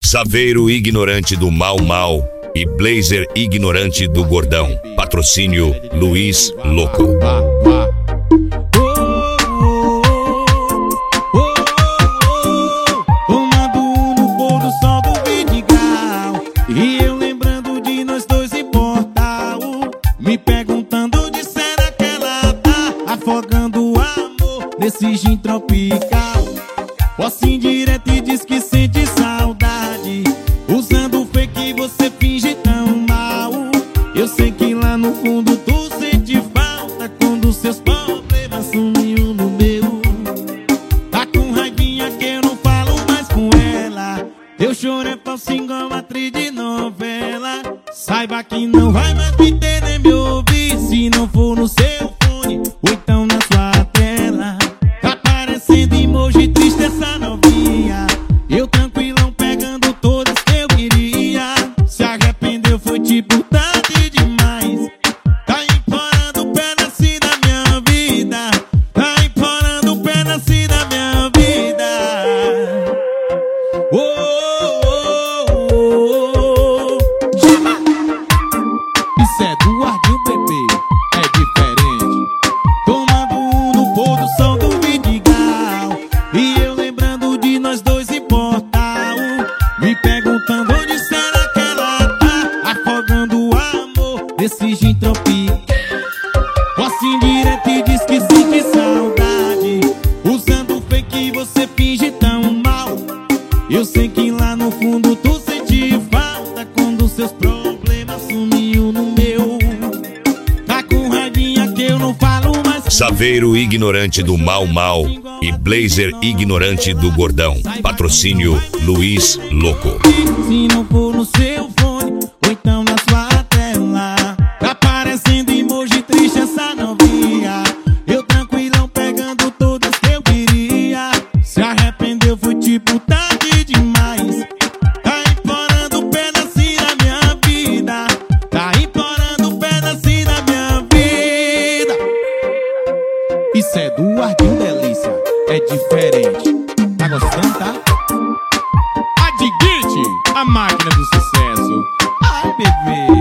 Saveiro ignorante do Mal Mal e Blazer ignorante do Gordão. Patrocínio Luiz Louco. Tomando no pôr do sol do Vidigal, e eu lembrando de nós dois em Portal, me perguntando onde será que ela tá, afogando o amor nesse gin tropical. Posso ir direto e diz que sente saudade, usando o fake você finge tão mal. Eu sei que lá no fundo tu sente falta quando seus problemas sumiu no meu. Tá com raivinha que eu não falo mais com ela, teu choro é falso igual atriz de novela. Saiba que não vai mais me ter nem me ouvir se não for no seu fone ou então na sua tela. Tá parecendo emoji triste essa novinha, eu tranquilão pegando todas que eu queria. Se arrependeu foi tipo tarde demais, tá implorando um pedacinho da minha vida, tá implorando um pedacinho da minha vida. Chama! Isso é Eduardinho, bebê, é diferente. Tomando no pôr do sol do Vidigal, e eu lembrando de nós dois em Portal, me perguntando onde será que ela tá, afogando o amor desse gin tropical. Posso ir direto e diz que sente saudade, usando o fake você finge tão mal. Eu sei que lá no fundo tu sente falta quando seus problemas sumiu no meu. Tá com raivinha que eu não falo mais. Saveiro ignorante do Mal Mal e Blazer ignorante do Gordão. Patrocínio Luiz Louco. Se não for no seu fone ou então na sua tela, tá parecendo emoji triste essa novinha, eu tranquilão pegando todas que eu queria. Se arrependeu foi tipo tarde demais, tá implorando um pedacinho da minha vida, tá implorando um pedacinho da minha vida. Isso é Eduardinho delícia, é diferente. Tá gostando, tá? A Digit, a máquina do sucesso. Ai, bebê.